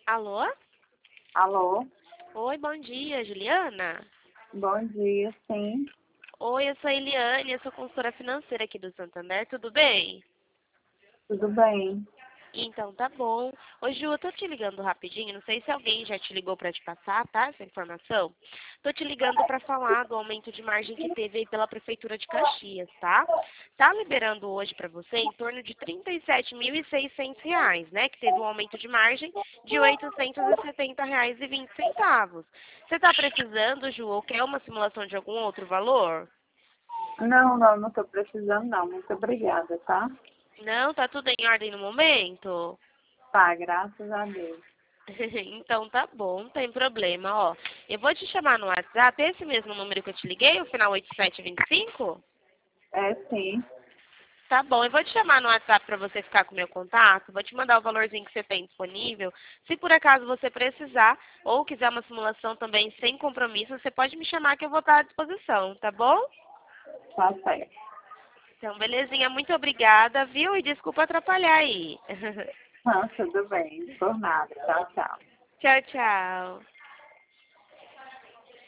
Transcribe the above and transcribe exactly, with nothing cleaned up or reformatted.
Alô? Alô, Oi, bom dia, Juliana. bom dia, sim, Oi, eu sou a Eliane, eu sou consultora financeira aqui do Santander, tudo bem? tudo bem? Então tá bom. Ô Ju, eu tô te ligando rapidinho, não sei se alguém já te ligou pra te passar, tá, essa informação. Tô te ligando pra falar do aumento de margem que teve aí pela Prefeitura de Caxias, tá? Tá liberando hoje pra você em torno de trinta e sete mil e seiscentos reais, né? Que teve um aumento de margem de oitocentos e setenta reais e vinte centavos. Você tá precisando, Ju, ou quer uma simulação de algum outro valor? Não, não, não estou precisando não, muito obrigada, tá? Não, tá tudo em ordem no momento? Tá, graças a Deus. Então tá bom, não tem problema, ó. Eu vou te chamar no WhatsApp, esse mesmo número que eu te liguei, o final oito sete dois cinco? É, sim, Tá bom, eu vou te chamar no WhatsApp para você ficar com o meu contato, vou te mandar o valorzinho que você tem disponível. Se por acaso você precisar ou quiser uma simulação também sem compromisso, você pode me chamar que eu vou estar à disposição, tá bom? tá certo. Então, belezinha, muito obrigada, viu? E desculpa atrapalhar aí. Não, tudo bem, por nada, tchau, tchau. Tchau, tchau.